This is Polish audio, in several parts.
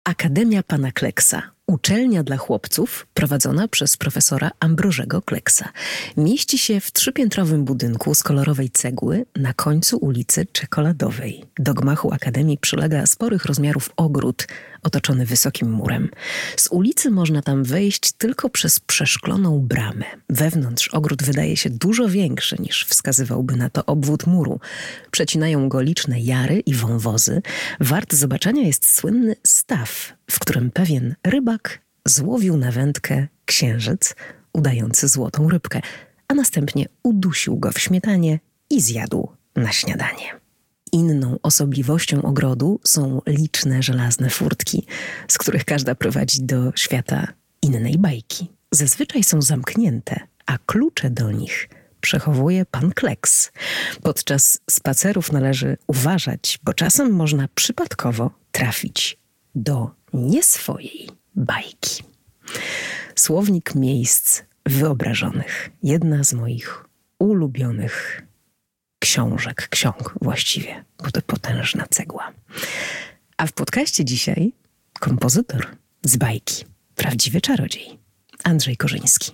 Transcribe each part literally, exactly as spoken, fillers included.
Akademia Pana Kleksa. Uczelnia dla chłopców prowadzona przez profesora Ambrożego Kleksa. Mieści się w trzypiętrowym budynku z kolorowej cegły na końcu ulicy Czekoladowej. Do gmachu Akademii przylega sporych rozmiarów ogród otoczony wysokim murem. Z ulicy można tam wejść tylko przez przeszkloną bramę. Wewnątrz ogród wydaje się dużo większy niż wskazywałby na to obwód muru. Przecinają go liczne jary i wąwozy. Wart zobaczenia jest słynny staw, w którym pewien rybak złowił na wędkę księżyc udający złotą rybkę, a następnie udusił go w śmietanie i zjadł na śniadanie. Inną osobliwością ogrodu są liczne żelazne furtki, z których każda prowadzi do świata innej bajki. Zazwyczaj są zamknięte, a klucze do nich przechowuje pan Kleks. Podczas spacerów należy uważać, bo czasem można przypadkowo trafić do nieswojej bajki. Słownik miejsc wyobrażonych. Jedna z moich ulubionych książek, ksiąg właściwie, bo to potężna cegła. A w podcaście dzisiaj kompozytor z bajki, prawdziwy czarodziej, Andrzej Korzyński.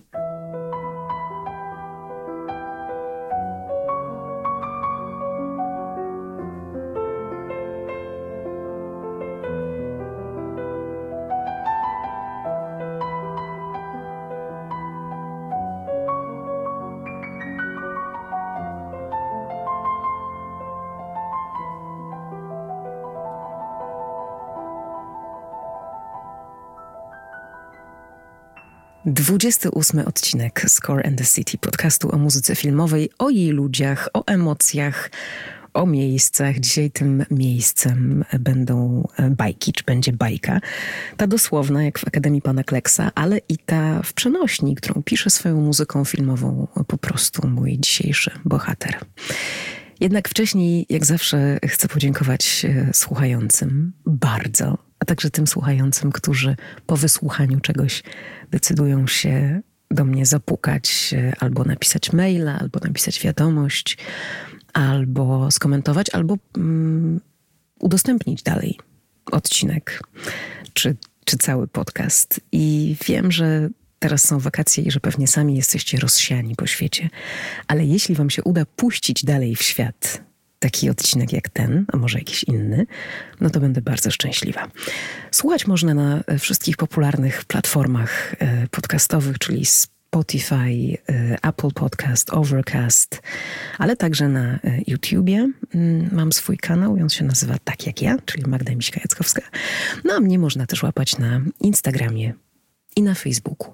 dwudziesty ósmy odcinek Score and the City, podcastu o muzyce filmowej, o jej ludziach, o emocjach, o miejscach. Dzisiaj tym miejscem będą bajki, czy będzie bajka. Ta dosłowna, jak w Akademii Pana Kleksa, ale i ta w przenośni, którą pisze swoją muzyką filmową po prostu mój dzisiejszy bohater. Jednak wcześniej, jak zawsze, chcę podziękować słuchającym bardzo, a także tym słuchającym, którzy po wysłuchaniu czegoś decydują się do mnie zapukać, albo napisać maila, albo napisać wiadomość, albo skomentować, albo mm, udostępnić dalej odcinek, czy, czy cały podcast. I wiem, że teraz są wakacje i że pewnie sami jesteście rozsiani po świecie, ale jeśli wam się uda puścić dalej w świat taki odcinek jak ten, a może jakiś inny, no to będę bardzo szczęśliwa. Słuchać można na wszystkich popularnych platformach podcastowych, czyli Spotify, Apple Podcast, Overcast, ale także na YouTubie. Mam swój kanał i on się nazywa Tak Jak Ja, czyli Magda Miśka-Jackowska. No a mnie można też łapać na Instagramie i na Facebooku.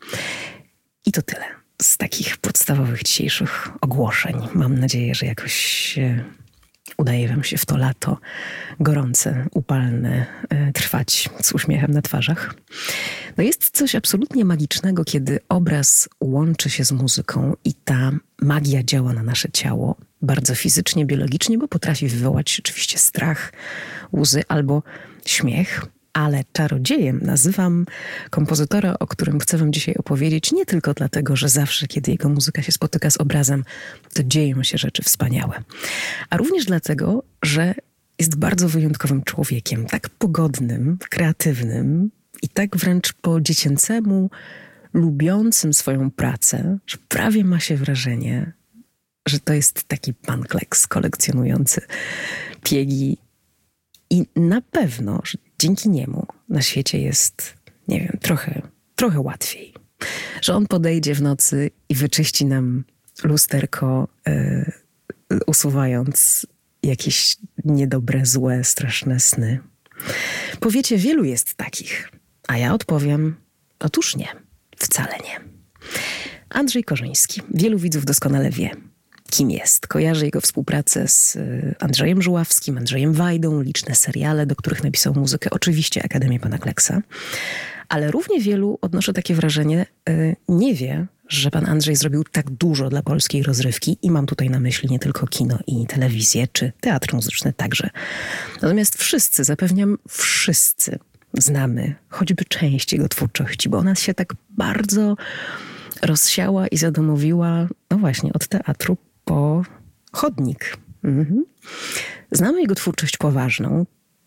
I to tyle z takich podstawowych dzisiejszych ogłoszeń. Mam nadzieję, że jakoś udaje wam się w to lato gorące, upalne trwać z uśmiechem na twarzach. No jest coś absolutnie magicznego, kiedy obraz łączy się z muzyką i ta magia działa na nasze ciało bardzo fizycznie, biologicznie, bo potrafi wywołać oczywiście strach, łzy albo śmiech. Ale czarodziejem nazywam kompozytora, o którym chcę wam dzisiaj opowiedzieć, nie tylko dlatego, że zawsze, kiedy jego muzyka się spotyka z obrazem, to dzieją się rzeczy wspaniałe, a również dlatego, że jest bardzo wyjątkowym człowiekiem, tak pogodnym, kreatywnym i tak wręcz po dziecięcemu lubiącym swoją pracę, że prawie ma się wrażenie, że to jest taki pan Kleks kolekcjonujący piegi. I na pewno, że dzięki niemu na świecie jest, nie wiem, trochę, trochę łatwiej. Że on podejdzie w nocy i wyczyści nam lusterko, yy, usuwając jakieś niedobre, złe, straszne sny. Powiecie, wielu jest takich, a ja odpowiem, otóż nie, wcale nie. Andrzej Korzyński. Wielu widzów doskonale wie, kim jest. Kojarzy jego współpracę z Andrzejem Żuławskim, Andrzejem Wajdą, liczne seriale, do których napisał muzykę. Oczywiście Akademię Pana Kleksa. Ale równie wielu, odnoszę takie wrażenie, nie wie, że pan Andrzej zrobił tak dużo dla polskiej rozrywki i mam tutaj na myśli nie tylko kino i telewizję, czy teatr muzyczny także. Natomiast wszyscy, zapewniam, wszyscy znamy choćby część jego twórczości, bo ona się tak bardzo rozsiała i zadomowiła, no właśnie, od teatru po chodnik. Mhm. Znamy jego twórczość poważną,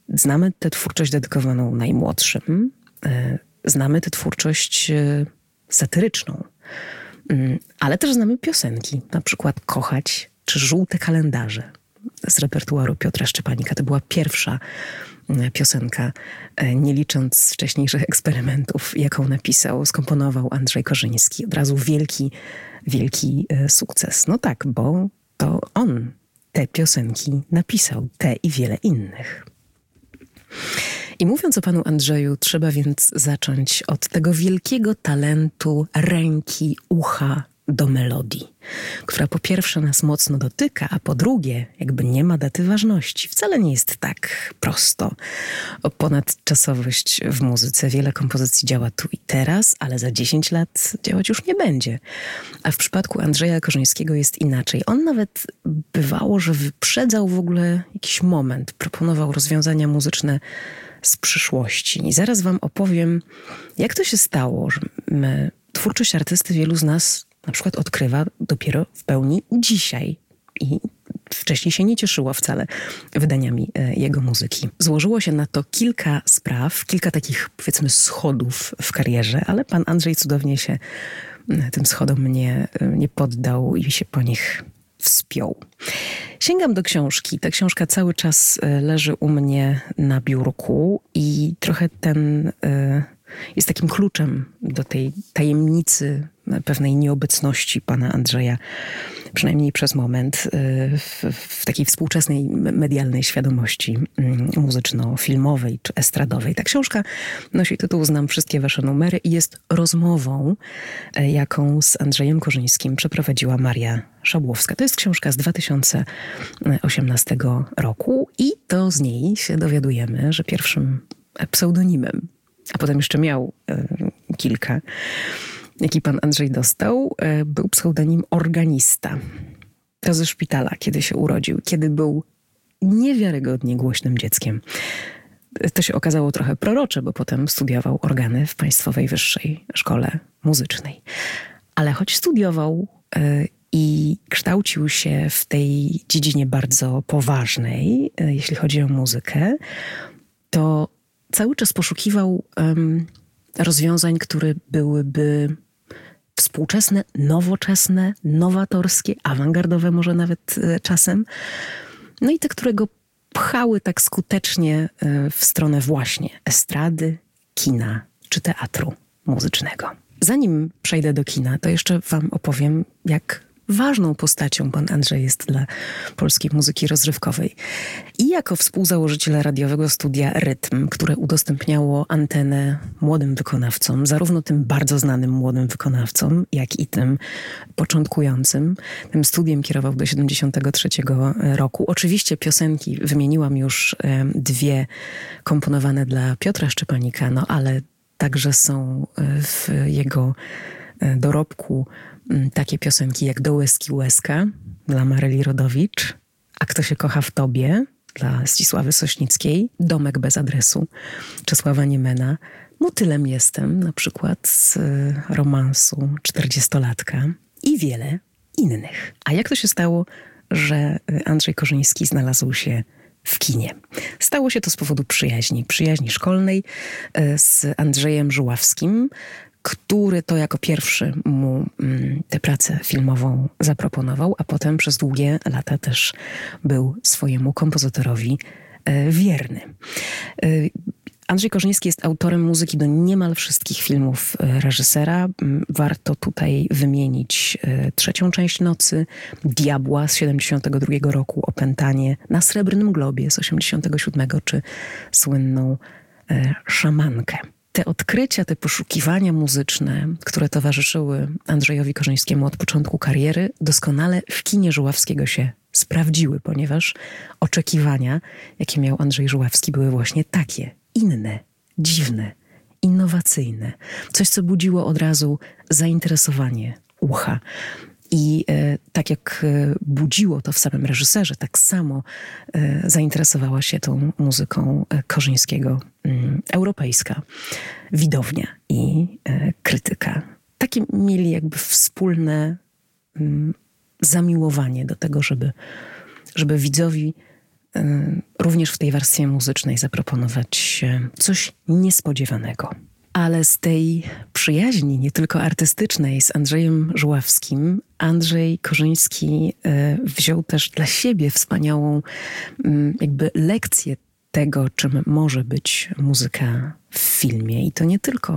znamy tę twórczość dedykowaną najmłodszym, znamy tę twórczość satyryczną, ale też znamy piosenki, na przykład Kochać czy Żółte kalendarze z repertuaru Piotra Szczepanika. To była pierwsza piosenka, nie licząc wcześniejszych eksperymentów, jaką napisał, skomponował Andrzej Korzyński. Od razu wielki, wielki sukces. No tak, bo to on te piosenki napisał, te i wiele innych. I mówiąc o panu Andrzeju, trzeba więc zacząć od tego wielkiego talentu ręki, ucha do melodii, która po pierwsze nas mocno dotyka, a po drugie jakby nie ma daty ważności. Wcale nie jest tak prosto o ponadczasowość w muzyce. Wiele kompozycji działa tu i teraz, ale za dziesięć lat działać już nie będzie. A w przypadku Andrzeja Korzyńskiego jest inaczej. On nawet bywało, że wyprzedzał w ogóle jakiś moment, proponował rozwiązania muzyczne z przyszłości. I zaraz wam opowiem, jak to się stało, że my, twórczość artysty wielu z nas na przykład odkrywa dopiero w pełni dzisiaj i wcześniej się nie cieszyła wcale wydaniami jego muzyki. Złożyło się na to kilka spraw, kilka takich, powiedzmy, schodów w karierze, ale pan Andrzej cudownie się tym schodom nie, nie poddał i się po nich wspiął. Sięgam do książki. Ta książka cały czas leży u mnie na biurku i trochę ten jest takim kluczem do tej tajemnicy pewnej nieobecności pana Andrzeja, przynajmniej przez moment, w, w takiej współczesnej medialnej świadomości muzyczno-filmowej czy estradowej. Ta książka nosi tytuł Znam wszystkie wasze numery i jest rozmową, jaką z Andrzejem Korzyńskim przeprowadziła Maria Szabłowska. To jest książka z dwa tysiące osiemnastego roku i to z niej się dowiadujemy, że pierwszym pseudonimem, a potem jeszcze miał y, kilka, jaki pan Andrzej dostał, y, był pseudonim Organista. To ze szpitala, kiedy się urodził, kiedy był niewiarygodnie głośnym dzieckiem. To się okazało trochę prorocze, bo potem studiował organy w Państwowej Wyższej Szkole Muzycznej. Ale choć studiował y, i kształcił się w tej dziedzinie bardzo poważnej, y, jeśli chodzi o muzykę, to cały czas poszukiwał um, rozwiązań, które byłyby współczesne, nowoczesne, nowatorskie, awangardowe może nawet e, czasem. No i te, które go pchały tak skutecznie e, w stronę właśnie estrady, kina czy teatru muzycznego. Zanim przejdę do kina, to jeszcze wam opowiem, jak ważną postacią pan Andrzej jest dla polskiej muzyki rozrywkowej. I jako współzałożyciel radiowego studia Rytm, które udostępniało antenę młodym wykonawcom, zarówno tym bardzo znanym młodym wykonawcom, jak i tym początkującym. Tym studiem kierował do siedemdziesiątego trzeciego roku. Oczywiście piosenki, wymieniłam już e, dwie komponowane dla Piotra Szczepanika, no ale także są w jego dorobku takie piosenki jak Do łezki łezka dla Maryli Rodowicz, A kto się kocha w tobie dla Zdzisławy Sośnickiej, Domek bez adresu Czesława Niemena, Motylem jestem na przykład z romansu czterdziestolatka i wiele innych. A jak to się stało, że Andrzej Korzyński znalazł się w kinie? Stało się to z powodu przyjaźni, przyjaźni szkolnej z Andrzejem Żuławskim, który to jako pierwszy mu mm, tę pracę filmową zaproponował, a potem przez długie lata też był swojemu kompozytorowi e, wierny. E, Andrzej Korzyński jest autorem muzyki do niemal wszystkich filmów reżysera. Warto tutaj wymienić e, Trzecią część Nocy, Diabła z siedemdziesiątego drugiego roku, Opętanie, Na Srebrnym Globie z osiemdziesiątego siódmego, czy słynną e, Szamankę. Te odkrycia, te poszukiwania muzyczne, które towarzyszyły Andrzejowi Korzyńskiemu od początku kariery, doskonale w kinie Żuławskiego się sprawdziły, ponieważ oczekiwania, jakie miał Andrzej Żuławski, były właśnie takie, inne, dziwne, innowacyjne. Coś, co budziło od razu zainteresowanie ucha. I e, tak jak e, budziło to w samym reżyserze, tak samo e, zainteresowała się tą muzyką e, Korzyńskiego e, europejska widownia i e, krytyka. Takie mieli jakby wspólne e, zamiłowanie do tego, żeby, żeby widzowi również w tej warstwie muzycznej zaproponować coś niespodziewanego. Ale z tej przyjaźni, nie tylko artystycznej, z Andrzejem Żuławskim, Andrzej Korzyński wziął też dla siebie wspaniałą jakby lekcję tego, czym może być muzyka w filmie. I to nie tylko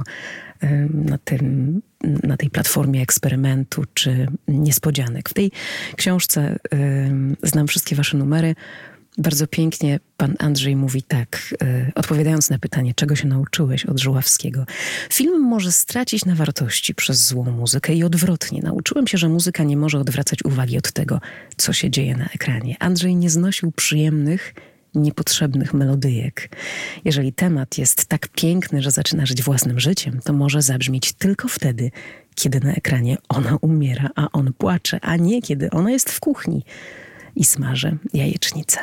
na, tym, na tej platformie eksperymentu czy niespodzianek. W tej książce Znam wszystkie wasze numery. Bardzo pięknie pan Andrzej mówi tak, y, odpowiadając na pytanie, czego się nauczyłeś od Żuławskiego. Film może stracić na wartości przez złą muzykę i odwrotnie. Nauczyłem się, że muzyka nie może odwracać uwagi od tego, co się dzieje na ekranie. Andrzej nie znosił przyjemnych, niepotrzebnych melodyjek. Jeżeli temat jest tak piękny, że zaczyna żyć własnym życiem, to może zabrzmieć tylko wtedy, kiedy na ekranie ona umiera, a on płacze, a nie kiedy ona jest w kuchni i smaży jajecznicę.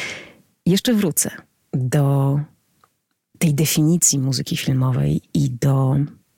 Jeszcze wrócę do tej definicji muzyki filmowej i do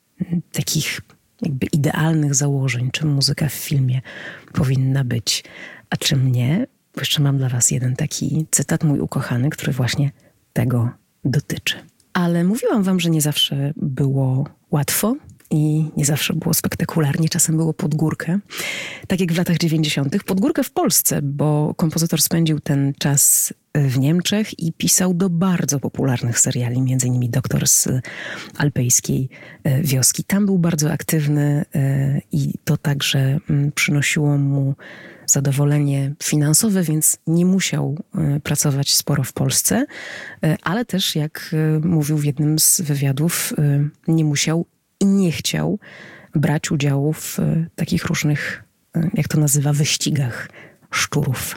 takich jakby idealnych założeń, czym muzyka w filmie powinna być, a czym nie. Jeszcze mam dla was jeden taki cytat, mój ukochany, który właśnie tego dotyczy. Ale mówiłam wam, że nie zawsze było łatwo i nie zawsze było spektakularnie, czasem było pod górkę. Tak jak w latach dziewięćdziesiątych. Pod górkę w Polsce, bo kompozytor spędził ten czas w Niemczech i pisał do bardzo popularnych seriali, między innymi Doktor z alpejskiej wioski. Tam był bardzo aktywny i to także przynosiło mu zadowolenie finansowe, więc nie musiał pracować sporo w Polsce, ale też, jak mówił w jednym z wywiadów, nie musiał i nie chciał brać udziału w takich różnych, jak to nazywa, wyścigach szczurów.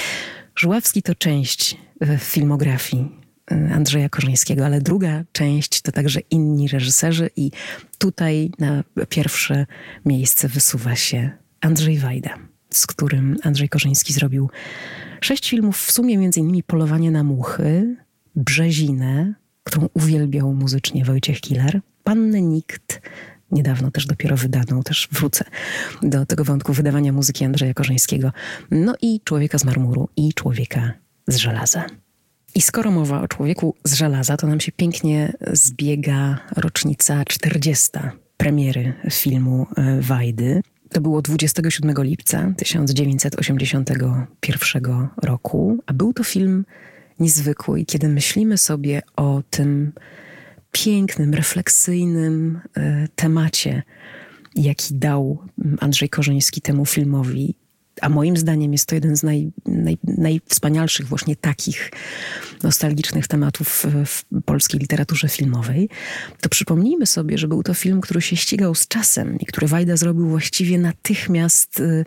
Żuławski to część filmografii Andrzeja Korzyńskiego, ale druga część to także inni reżyserzy i tutaj na pierwsze miejsce wysuwa się Andrzej Wajda, z którym Andrzej Korzyński zrobił sześć filmów, w sumie między innymi Polowanie na muchy, Brzezinę, którą uwielbiał muzycznie Wojciech Kilar, Pannę Nikt, niedawno też dopiero wydaną, też wrócę do tego wątku wydawania muzyki Andrzeja Korzyńskiego, no i Człowieka z marmuru i Człowieka z żelaza. I skoro mowa o Człowieku z żelaza, to nam się pięknie zbiega rocznica czterdziesta premiery filmu Wajdy. To było dwudziestego siódmego lipca tysiąc dziewięćset osiemdziesiątego pierwszego roku, a był to film niezwykły. I kiedy myślimy sobie o tym pięknym, refleksyjnym y, temacie, jaki dał Andrzej Korzyński temu filmowi, a moim zdaniem jest to jeden z naj, naj, najwspanialszych właśnie takich nostalgicznych tematów w, w polskiej literaturze filmowej, to przypomnijmy sobie, że był to film, który się ścigał z czasem i który Wajda zrobił właściwie natychmiast y, y,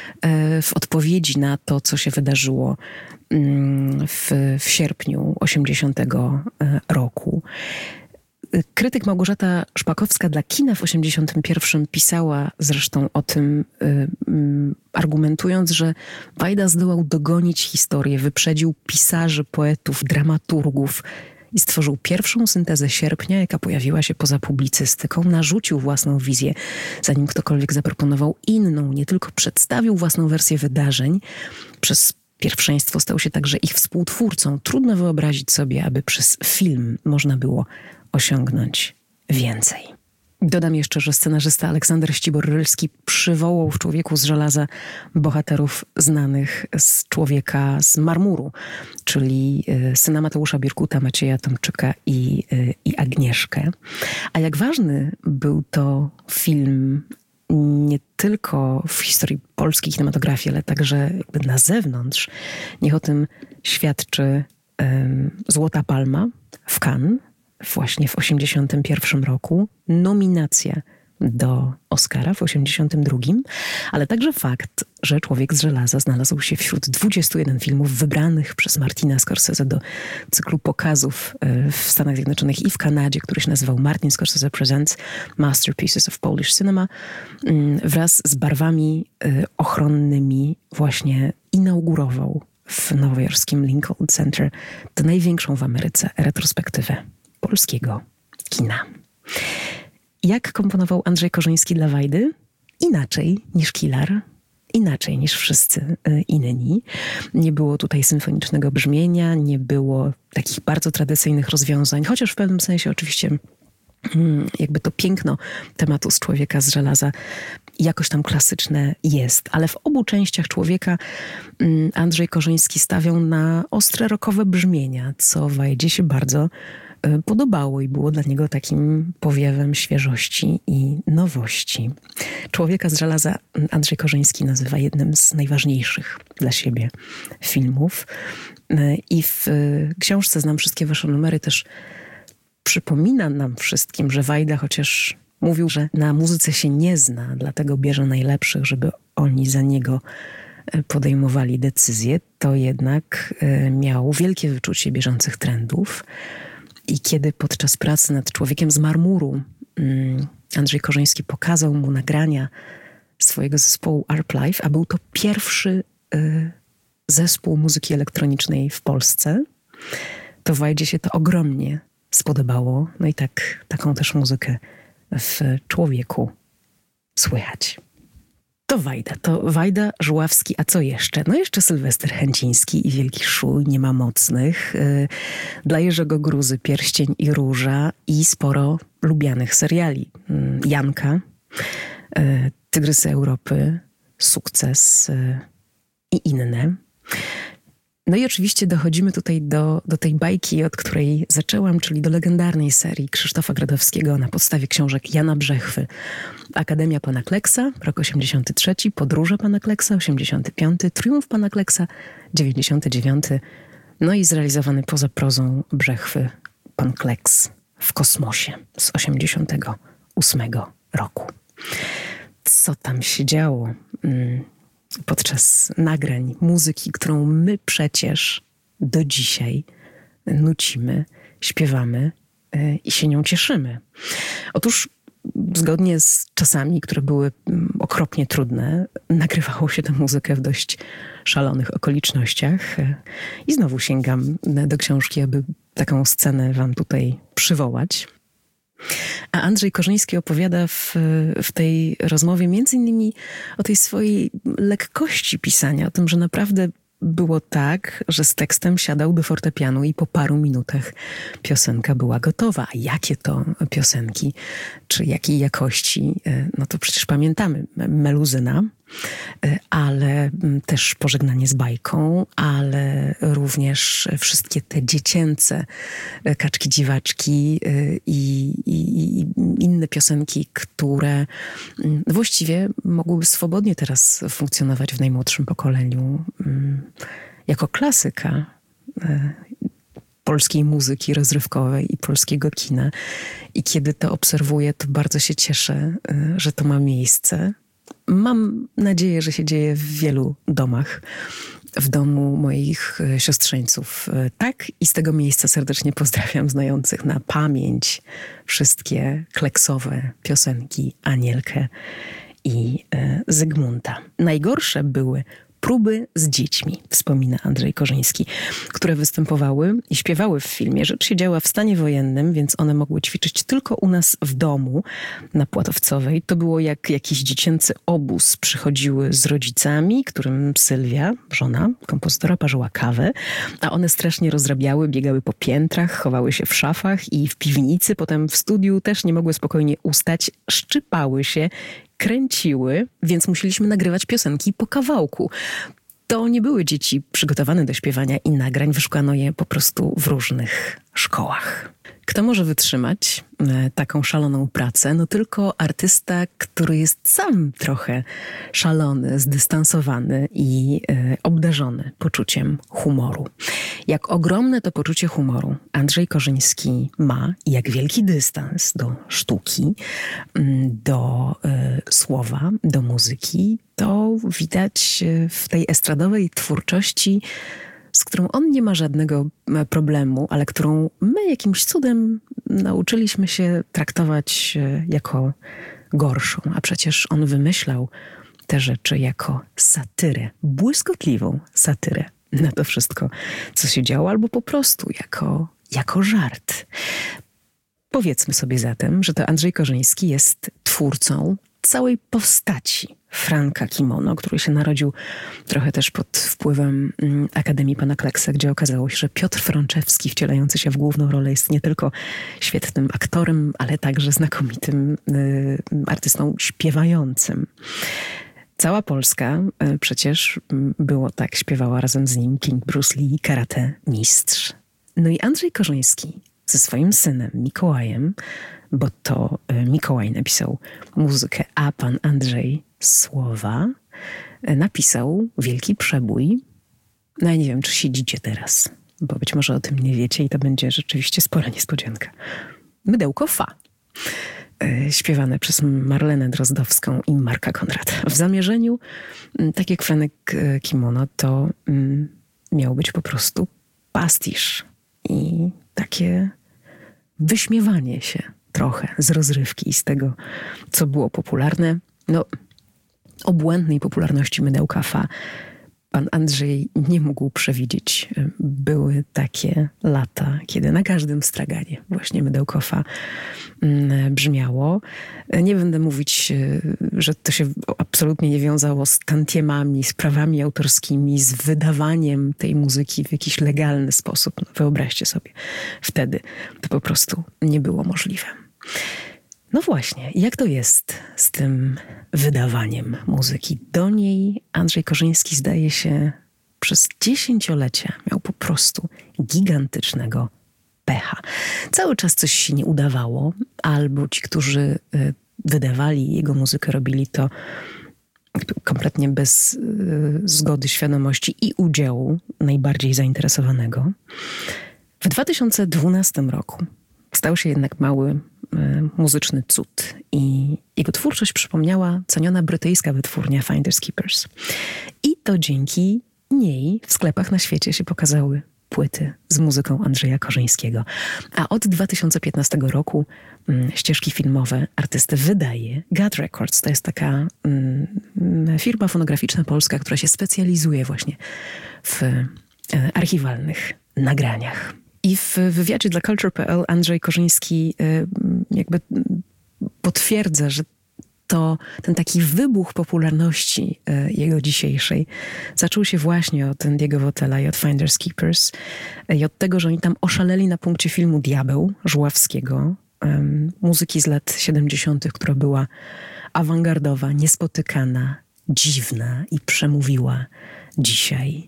w odpowiedzi na to, co się wydarzyło y, w, w sierpniu osiemdziesiątego roku. Krytyk Małgorzata Szpakowska dla Kina w osiemdziesiątym pierwszym pisała zresztą o tym, y, y, argumentując, że Wajda zdołał dogonić historię, wyprzedził pisarzy, poetów, dramaturgów i stworzył pierwszą syntezę sierpnia, jaka pojawiła się poza publicystyką, narzucił własną wizję, zanim ktokolwiek zaproponował inną, nie tylko przedstawił własną wersję wydarzeń, przez pierwszeństwo stał się także ich współtwórcą. Trudno wyobrazić sobie, aby przez film można było osiągnąć więcej. Dodam jeszcze, że scenarzysta Aleksander Ścibor-Rylski przywołał w Człowieku z żelaza bohaterów znanych z Człowieka z marmuru, czyli syna Mateusza Birkuta, Macieja Tomczyka i, i Agnieszkę. A jak ważny był to film nie tylko w historii polskiej kinematografii, ale także jakby na zewnątrz, niech o tym świadczy um, Złota Palma w Cannes, właśnie w osiemdziesiątym pierwszym roku, nominacja do Oscara w osiemdziesiątym drugim, ale także fakt, że Człowiek z żelaza znalazł się wśród dwudziestu jeden filmów wybranych przez Martina Scorsese do cyklu pokazów w Stanach Zjednoczonych i w Kanadzie, który się nazywał Martin Scorsese Presents Masterpieces of Polish Cinema, wraz z barwami ochronnymi właśnie inaugurował w nowojorskim Lincoln Center tę największą w Ameryce retrospektywę polskiego kina. Jak komponował Andrzej Korzyński dla Wajdy? Inaczej niż Kilar. inaczej niż wszyscy inni. Nie było tutaj symfonicznego brzmienia, nie było takich bardzo tradycyjnych rozwiązań, chociaż w pewnym sensie oczywiście jakby to piękno tematu z Człowieka z żelaza jakoś tam klasyczne jest. Ale w obu częściach Człowieka Andrzej Korzyński stawiał na ostre rockowe brzmienia, co Wajdzie się bardzo podobało i było dla niego takim powiewem świeżości i nowości. Człowieka z żelaza Andrzej Korzyński nazywa jednym z najważniejszych dla siebie filmów. I w książce Znam wszystkie wasze numery też przypomina nam wszystkim, że Wajda chociaż mówił, że na muzyce się nie zna, dlatego bierze najlepszych, żeby oni za niego podejmowali decyzje, to jednak miał wielkie wyczucie bieżących trendów. I kiedy podczas pracy nad Człowiekiem z marmuru Andrzej Korzyński pokazał mu nagrania swojego zespołu Arp Live, a był to pierwszy zespół muzyki elektronicznej w Polsce, to Wajdzie się to ogromnie spodobało. No i tak, taką też muzykę w Człowieku słychać. To Wajda, to Wajda, Żuławski, a co jeszcze? No jeszcze Sylwester Chęciński i Wielki Szuj, Nie ma mocnych. Yy, dla Jerzego Gruzy Pierścień i Róża i sporo lubianych seriali. Yy, Janka, yy, Tygrysy Europy, Sukces yy, i inne. No i oczywiście dochodzimy tutaj do, do tej bajki, od której zaczęłam, czyli do legendarnej serii Krzysztofa Gradowskiego na podstawie książek Jana Brzechwy. Akademia Pana Kleksa, rok osiemdziesiąty trzeci, Podróże Pana Kleksa, osiemdziesiąty piąty, Triumf Pana Kleksa, dziewięćdziesiąty dziewiąty, no i zrealizowany poza prozą Brzechwy Pan Kleks w kosmosie z osiemdziesiątego ósmego roku. Co tam się działo podczas nagrań muzyki, którą my przecież do dzisiaj nucimy, śpiewamy i się nią cieszymy. Otóż zgodnie z czasami, które były okropnie trudne, nagrywało się tę muzykę w dość szalonych okolicznościach. I znowu sięgam do książki, aby taką scenę wam tutaj przywołać. A Andrzej Korzyński opowiada w, w tej rozmowie między innymi o tej swojej lekkości pisania, o tym, że naprawdę było tak, że z tekstem siadał do fortepianu i po paru minutach piosenka była gotowa. A jakie to piosenki, czy jakiej jakości, no to przecież pamiętamy. Meluzyna, ale też Pożegnanie z bajką, ale również wszystkie te dziecięce Kaczki Dziwaczki i, i, i inne piosenki, które właściwie mogłyby swobodnie teraz funkcjonować w najmłodszym pokoleniu jako klasyka polskiej muzyki rozrywkowej i polskiego kina. I kiedy to obserwuję, to bardzo się cieszę, że to ma miejsce. Mam nadzieję, że się dzieje w wielu domach. W domu moich siostrzeńców. Tak, i z tego miejsca serdecznie pozdrawiam znających na pamięć wszystkie kleksowe piosenki Anielkę i Zygmunta. Najgorsze były próby z dziećmi, wspomina Andrzej Korzyński, które występowały i śpiewały w filmie. Rzecz się działa w stanie wojennym, więc one mogły ćwiczyć tylko u nas w domu na Płatowcowej. To było jak jakiś dziecięcy obóz. Przychodziły z rodzicami, którym Sylwia, żona kompozytora, parzyła kawę, a one strasznie rozrabiały, biegały po piętrach, chowały się w szafach i w piwnicy. Potem w studiu też nie mogły spokojnie ustać, szczypały się, kręciły, więc musieliśmy nagrywać piosenki po kawałku. To nie były dzieci przygotowane do śpiewania i nagrań, wyszukano je po prostu w różnych szkołach. Kto może wytrzymać e, taką szaloną pracę? No tylko artysta, który jest sam trochę szalony, zdystansowany i e, obdarzony poczuciem humoru. Jak ogromne to poczucie humoru Andrzej Korzyński ma i jak wielki dystans do sztuki, do e, słowa, do muzyki, to widać w tej estradowej twórczości, z którą on nie ma żadnego problemu, ale którą my jakimś cudem nauczyliśmy się traktować jako gorszą. A przecież on wymyślał te rzeczy jako satyrę, błyskotliwą satyrę na to wszystko, co się działo, albo po prostu jako, jako żart. Powiedzmy sobie zatem, że to Andrzej Korzyński jest twórcą całej postaci Franka Kimono, który się narodził trochę też pod wpływem Akademii Pana Kleksa, gdzie okazało się, że Piotr Frączewski, wcielający się w główną rolę, jest nie tylko świetnym aktorem, ale także znakomitym y, artystą śpiewającym. Cała Polska y, przecież było tak, śpiewała razem z nim King Bruce Lee, karate mistrz. No i Andrzej Korzyński ze swoim synem Mikołajem, bo to y, Mikołaj napisał muzykę, a pan Andrzej słowa, napisał wielki przebój. No ja nie wiem, czy siedzicie teraz, bo być może o tym nie wiecie i to będzie rzeczywiście spora niespodzianka. Mydełko Fa. Śpiewane przez Marlenę Drozdowską i Marka Konrada. W zamierzeniu, tak jak Franek Kimono, to miał być po prostu pastisz i takie wyśmiewanie się trochę z rozrywki i z tego, co było popularne. No, obłędnej popularności Mydełka Fa pan Andrzej nie mógł przewidzieć. Były takie lata, kiedy na każdym straganie właśnie Mydełko Fa brzmiało. Nie będę mówić, że to się absolutnie nie wiązało z tantiemami, z prawami autorskimi, z wydawaniem tej muzyki w jakiś legalny sposób. No, wyobraźcie sobie, wtedy to po prostu nie było możliwe. No właśnie, jak to jest z tym wydawaniem muzyki? Do niej Andrzej Korzyński, zdaje się, przez dziesięciolecia miał po prostu gigantycznego pecha. Cały czas coś się nie udawało, albo ci, którzy wydawali jego muzykę, robili to kompletnie bez zgody, świadomości i udziału najbardziej zainteresowanego. W dwa tysiące dwunastym roku stał się jednak mały muzyczny cud i jego twórczość przypomniała ceniona brytyjska wytwórnia Finders Keepers. I to dzięki niej w sklepach na świecie się pokazały płyty z muzyką Andrzeja Korzyńskiego. A od dwa tysiące piętnastego roku mm, ścieżki filmowe artysty wydaje God Records. To jest taka mm, firma fonograficzna polska, która się specjalizuje właśnie w e, archiwalnych nagraniach. I w wywiadzie dla Culture kropka p l Andrzej Korzyński y, jakby potwierdza, że to ten taki wybuch popularności y, jego dzisiejszej zaczął się właśnie od Diego Wotela i od Finders Keepers y, i od tego, że oni tam oszaleli na punkcie filmu Diabeł Żuławskiego, y, muzyki z lat siedemdziesiątych, która była awangardowa, niespotykana, dziwna i przemówiła dzisiaj.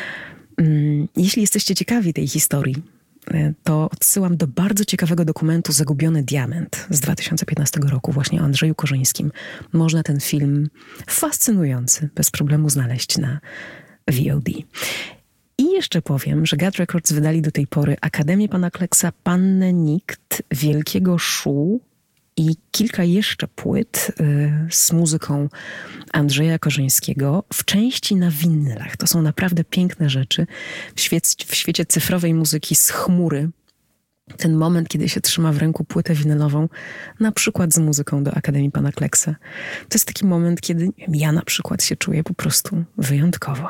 Y, jeśli jesteście ciekawi tej historii, to odsyłam do bardzo ciekawego dokumentu Zagubiony Diament z dwa tysiące piętnastego roku, właśnie o Andrzeju Korzyńskim. Można ten film fascynujący bez problemu znaleźć na V O D. I jeszcze powiem, że God Records wydali do tej pory Akademię Pana Kleksa, Pannę Nikt, Wielkiego Szu i kilka jeszcze płyt y, z muzyką Andrzeja Korzyńskiego w części na winylach. To są naprawdę piękne rzeczy. W, świec, w świecie cyfrowej muzyki z chmury, ten moment, kiedy się trzyma w ręku płytę winylową, na przykład z muzyką do Akademii Pana Kleksa, to jest taki moment, kiedy ja na przykład się czuję po prostu wyjątkowo.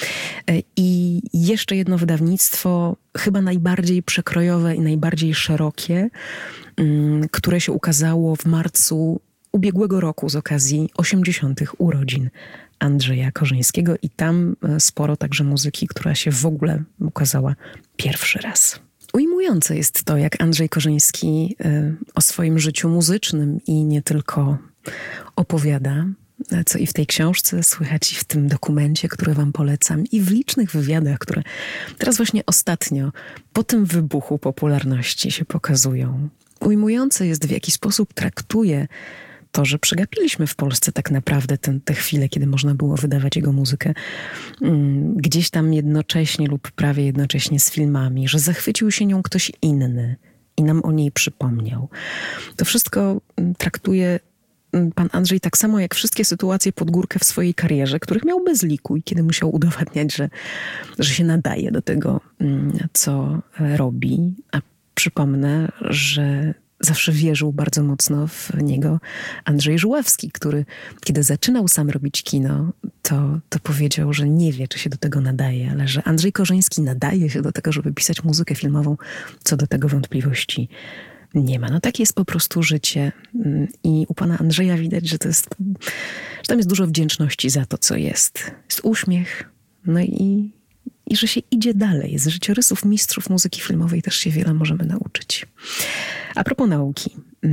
I jeszcze jedno wydawnictwo, chyba najbardziej przekrojowe i najbardziej szerokie, które się ukazało w marcu ubiegłego roku z okazji osiemdziesiątych urodzin Andrzeja Korzyńskiego i tam sporo także muzyki, która się w ogóle ukazała pierwszy raz. Ujmujące jest to, jak Andrzej Korzyński o swoim życiu muzycznym i nie tylko opowiada, co i w tej książce słychać, i w tym dokumencie, który wam polecam, i w licznych wywiadach, które teraz właśnie ostatnio, po tym wybuchu popularności się pokazują. Ujmujące jest, w jaki sposób traktuje to, że przegapiliśmy w Polsce tak naprawdę ten, te chwile, kiedy można było wydawać jego muzykę gdzieś tam jednocześnie lub prawie jednocześnie z filmami, że zachwycił się nią ktoś inny i nam o niej przypomniał. To wszystko traktuje pan Andrzej tak samo jak wszystkie sytuacje pod górkę w swojej karierze, których miał bez liku i kiedy musiał udowadniać, że, że się nadaje do tego, co robi. A przypomnę, że zawsze wierzył bardzo mocno w niego Andrzej Żuławski, który kiedy zaczynał sam robić kino, to, to powiedział, że nie wie, czy się do tego nadaje, ale że Andrzej Korzyński nadaje się do tego, żeby pisać muzykę filmową, co do tego wątpliwości nie ma. No takie jest po prostu życie i u pana Andrzeja widać, że to jest, że tam jest dużo wdzięczności za to, co jest. Jest uśmiech, no i, i że się idzie dalej. Z życiorysów mistrzów muzyki filmowej też się wiele możemy nauczyć. A propos nauki,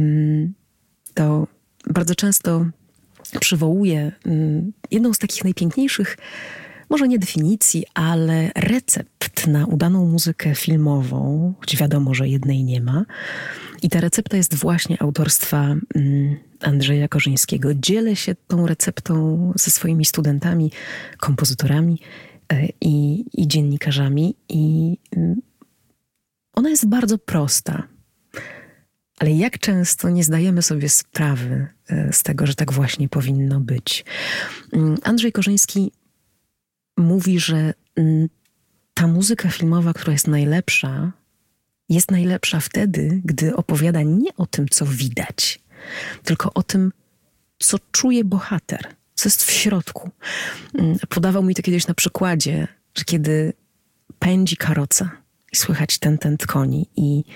to bardzo często przywołuję jedną z takich najpiękniejszych, może nie definicji, ale recept na udaną muzykę filmową, choć wiadomo, że jednej nie ma. I ta recepta jest właśnie autorstwa Andrzeja Korzyńskiego. Dzielę się tą receptą ze swoimi studentami, kompozytorami i, i dziennikarzami. I ona jest bardzo prosta. Ale jak często nie zdajemy sobie sprawy z tego, że tak właśnie powinno być. Andrzej Korzyński mówi, że ta muzyka filmowa, która jest najlepsza, jest najlepsza wtedy, gdy opowiada nie o tym, co widać, tylko o tym, co czuje bohater, co jest w środku. Podawał mi to kiedyś na przykładzie, że kiedy pędzi karoca i słychać ten tent koni i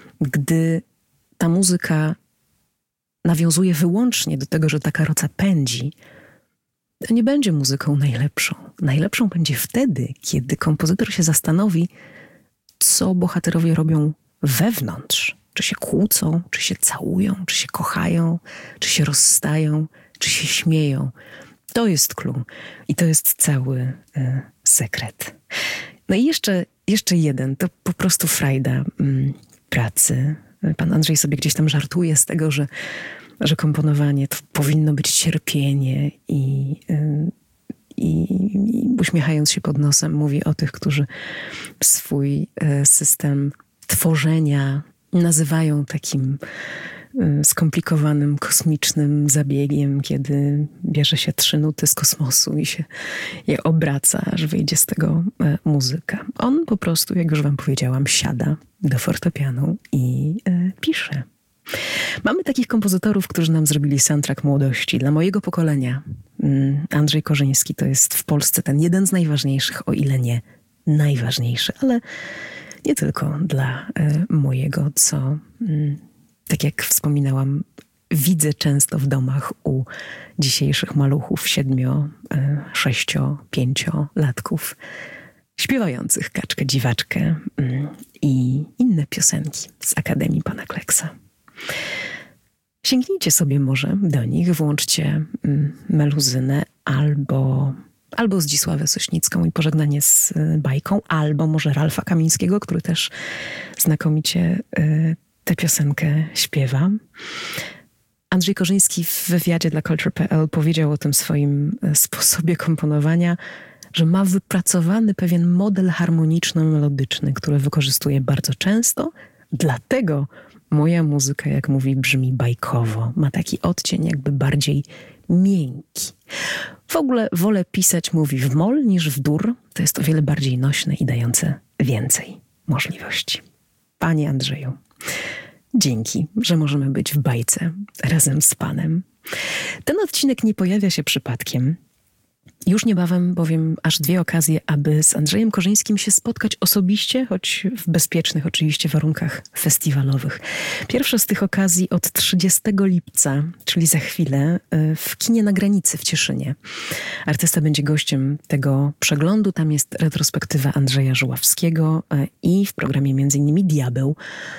gdy ta muzyka nawiązuje wyłącznie do tego, że ta karoca pędzi, to nie będzie muzyką najlepszą. Najlepszą będzie wtedy, kiedy kompozytor się zastanowi, co bohaterowie robią wewnątrz. Czy się kłócą, czy się całują, czy się kochają, czy się rozstają, czy się śmieją. To jest clue i to jest cały y, sekret. No i jeszcze, jeszcze jeden, to po prostu frajda y, pracy. Pan Andrzej sobie gdzieś tam żartuje z tego, że, że komponowanie to powinno być cierpienie i, y, i, i uśmiechając się pod nosem mówi o tych, którzy swój y, system tworzenia nazywają takim y, skomplikowanym, kosmicznym zabiegiem, kiedy bierze się trzy nuty z kosmosu i się je obraca, aż wyjdzie z tego y, muzyka. On po prostu, jak już wam powiedziałam, siada do fortepianu i y, pisze. Mamy takich kompozytorów, którzy nam zrobili soundtrack młodości. Dla mojego pokolenia y, Andrzej Korzyński to jest w Polsce ten jeden z najważniejszych, o ile nie najważniejszy, ale nie tylko dla y, mojego, co, y, tak jak wspominałam, widzę często w domach u dzisiejszych maluchów siedmio, y, sześcio, pięciolatków śpiewających Kaczkę Dziwaczkę y, i inne piosenki z Akademii Pana Kleksa. Sięgnijcie sobie może do nich, włączcie y, meluzynę albo... albo Zdzisławę Sośnicką i Pożegnanie z bajką, albo może Ralfa Kamińskiego, który też znakomicie y, tę piosenkę śpiewa. Andrzej Korzyński w wywiadzie dla Culture kropka p l powiedział o tym swoim sposobie komponowania, że ma wypracowany pewien model harmoniczno-melodyczny, który wykorzystuje bardzo często, dlatego moja muzyka, jak mówi, brzmi bajkowo. Ma taki odcień jakby bardziej miękki. W ogóle wolę pisać, mówi, w moll niż w dur. To jest o wiele bardziej nośne i dające więcej możliwości. Panie Andrzeju, dzięki, że możemy być w bajce razem z panem. Ten odcinek nie pojawia się przypadkiem. Już niebawem bowiem aż dwie okazje, aby z Andrzejem Korzyńskim się spotkać osobiście, choć w bezpiecznych oczywiście warunkach festiwalowych. Pierwsza z tych okazji od trzydziestego lipca, czyli za chwilę, w kinie Na Granicy w Cieszynie. Artysta będzie gościem tego przeglądu. Tam jest retrospektywa Andrzeja Żuławskiego i w programie między innymi Diabeł,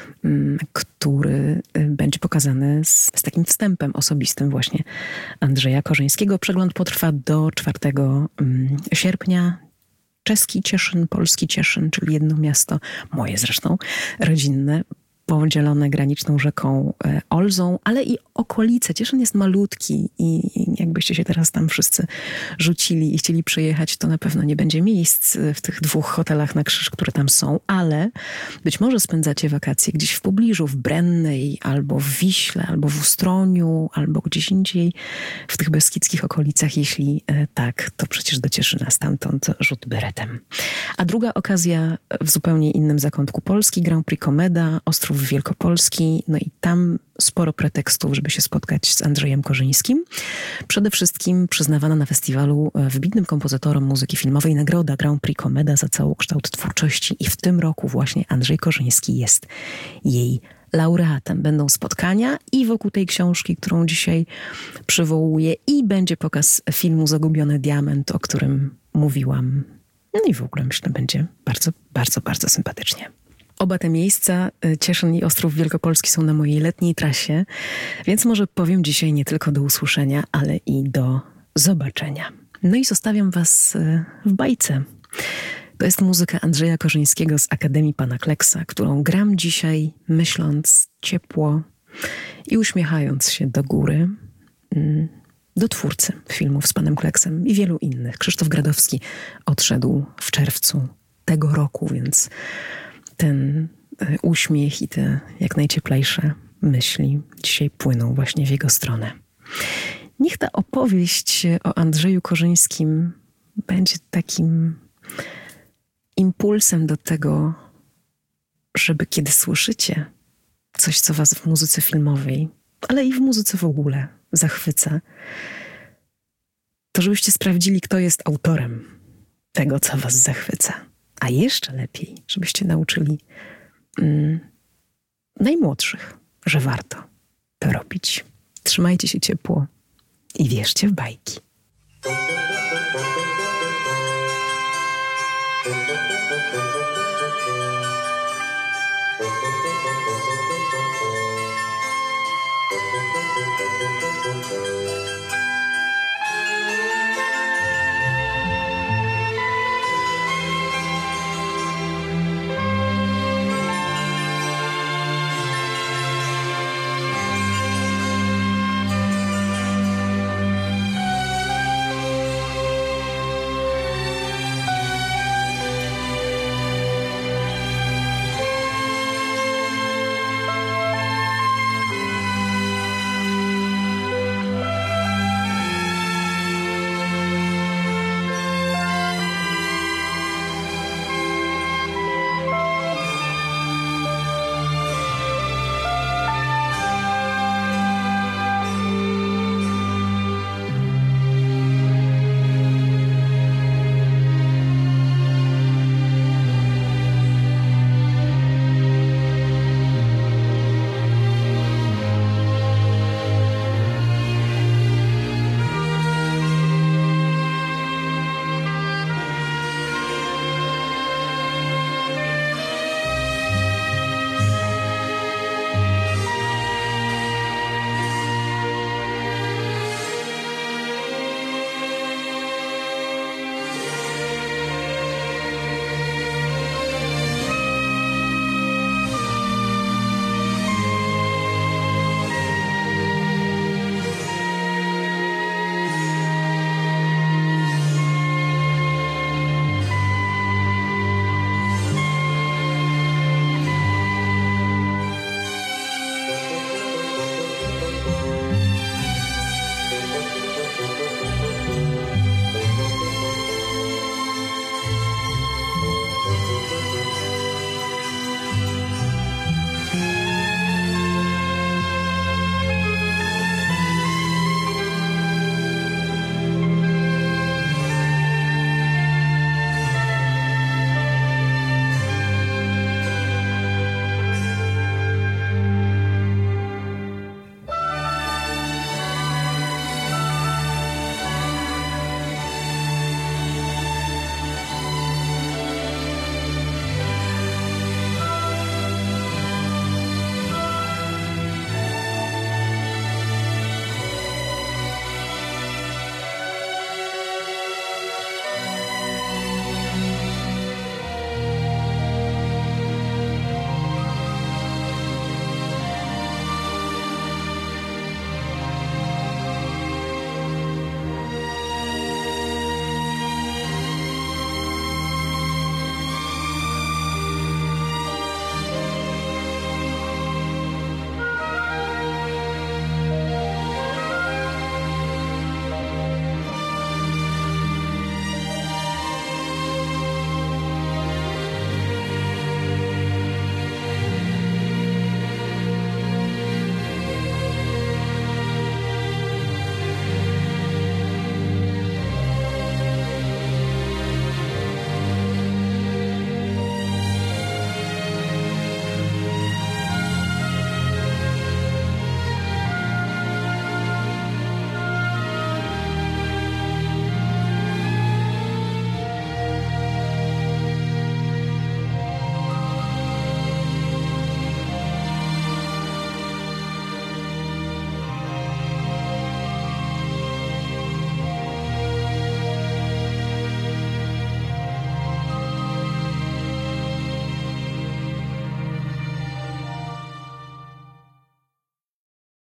który będzie pokazany z, z takim wstępem osobistym właśnie Andrzeja Korzyńskiego. Przegląd potrwa do czwartego sierpnia. Czeski Cieszyn, polski Cieszyn, czyli jedno miasto, moje zresztą, rodzinne, podzielone graniczną rzeką Olzą, ale i okolice. Cieszyn jest malutki i jakbyście się teraz tam wszyscy rzucili i chcieli przyjechać, to na pewno nie będzie miejsc w tych dwóch hotelach na krzyż, które tam są, ale być może spędzacie wakacje gdzieś w pobliżu, w Brennej, albo w Wiśle, albo w Ustroniu, albo gdzieś indziej w tych beskidzkich okolicach. Jeśli tak, to przecież do Cieszyna stamtąd rzut beretem. A druga okazja w zupełnie innym zakątku Polski, Grand Prix Komeda, Ostrów Wielkopolski, no i tam sporo pretekstów, żeby się spotkać z Andrzejem Korzyńskim. Przede wszystkim przyznawana na festiwalu wybitnym kompozytorom muzyki filmowej nagroda Grand Prix Komeda za całokształt twórczości i w tym roku właśnie Andrzej Korzyński jest jej laureatem. Będą spotkania i wokół tej książki, którą dzisiaj przywołuję, i będzie pokaz filmu Zagubiony Diament, o którym mówiłam. No i w ogóle myślę, będzie bardzo, bardzo, bardzo sympatycznie. Oba te miejsca, Cieszyn i Ostrów Wielkopolski, są na mojej letniej trasie, więc może powiem dzisiaj nie tylko do usłyszenia, ale i do zobaczenia. No i zostawiam was w bajce. To jest muzyka Andrzeja Korzyńskiego z Akademii Pana Kleksa, którą gram dzisiaj, myśląc ciepło i uśmiechając się do góry, do twórcy filmów z Panem Kleksem i wielu innych. Krzysztof Gradowski odszedł w czerwcu tego roku, więc ten uśmiech i te jak najcieplejsze myśli dzisiaj płyną właśnie w jego stronę. Niech ta opowieść o Andrzeju Korzyńskim będzie takim impulsem do tego, żeby kiedy słyszycie coś, co was w muzyce filmowej, ale i w muzyce w ogóle zachwyca, to żebyście sprawdzili, kto jest autorem tego, co was zachwyca. A jeszcze lepiej, żebyście nauczyli mm, najmłodszych, że warto to robić. Trzymajcie się ciepło i wierzcie w bajki.